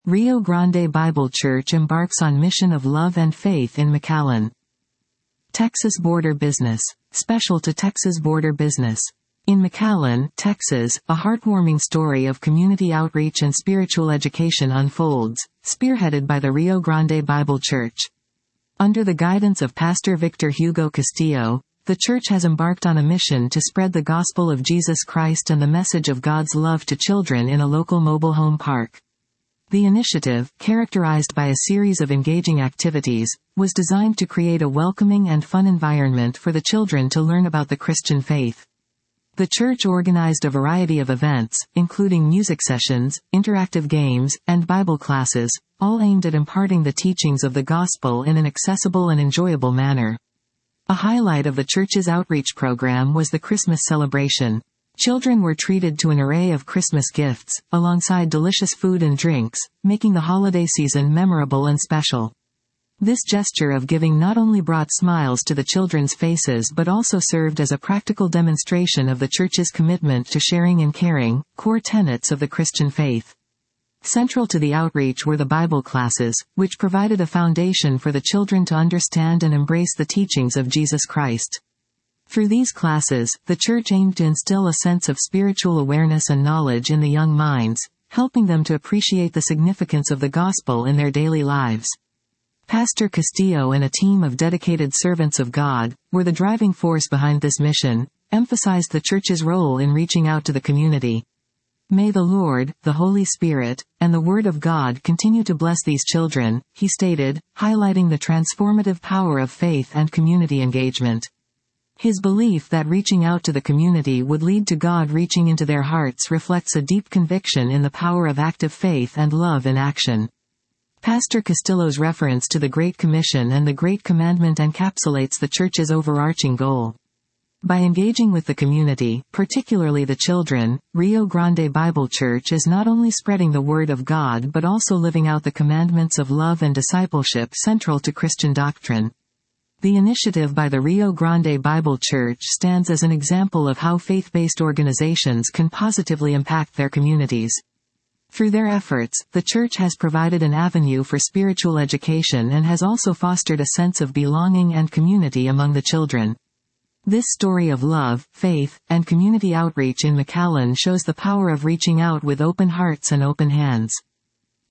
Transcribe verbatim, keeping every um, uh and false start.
Rio Grande Bible Church embarks on mission of love and faith in McAllen. Texas Border Business. Special to Texas Border Business. In McAllen, Texas, a heartwarming story of community outreach and spiritual education unfolds, spearheaded by the Rio Grande Bible Church. Under the guidance of Pastor Victor Hugo Castillo, the church has embarked on a mission to spread the gospel of Jesus Christ and the message of God's love to children in a local mobile home park. The initiative, characterized by a series of engaging activities, was designed to create a welcoming and fun environment for the children to learn about the Christian faith. The church organized a variety of events, including music sessions, interactive games, and Bible classes, all aimed at imparting the teachings of the gospel in an accessible and enjoyable manner. A highlight of the church's outreach program was the Christmas celebration. Children were treated to an array of Christmas gifts, alongside delicious food and drinks, making the holiday season memorable and special. This gesture of giving not only brought smiles to the children's faces but also served as a practical demonstration of the church's commitment to sharing and caring, core tenets of the Christian faith. Central to the outreach were the Bible classes, which provided a foundation for the children to understand and embrace the teachings of Jesus Christ. Through these classes, the church aimed to instill a sense of spiritual awareness and knowledge in the young minds, helping them to appreciate the significance of the gospel in their daily lives. Pastor Castillo and a team of dedicated servants of God were the driving force behind this mission, emphasized the church's role in reaching out to the community. May the Lord, the Holy Spirit, and the Word of God continue to bless these children, he stated, highlighting the transformative power of faith and community engagement. His belief that reaching out to the community would lead to God reaching into their hearts reflects a deep conviction in the power of active faith and love in action. Pastor Castillo's reference to the Great Commission and the Great Commandment encapsulates the church's overarching goal. By engaging with the community, particularly the children, Rio Grande Bible Church is not only spreading the Word of God but also living out the commandments of love and discipleship central to Christian doctrine. The initiative by the Rio Grande Bible Church stands as an example of how faith-based organizations can positively impact their communities. Through their efforts, the church has provided an avenue for spiritual education and has also fostered a sense of belonging and community among the children. This story of love, faith, and community outreach in McAllen shows the power of reaching out with open hearts and open hands.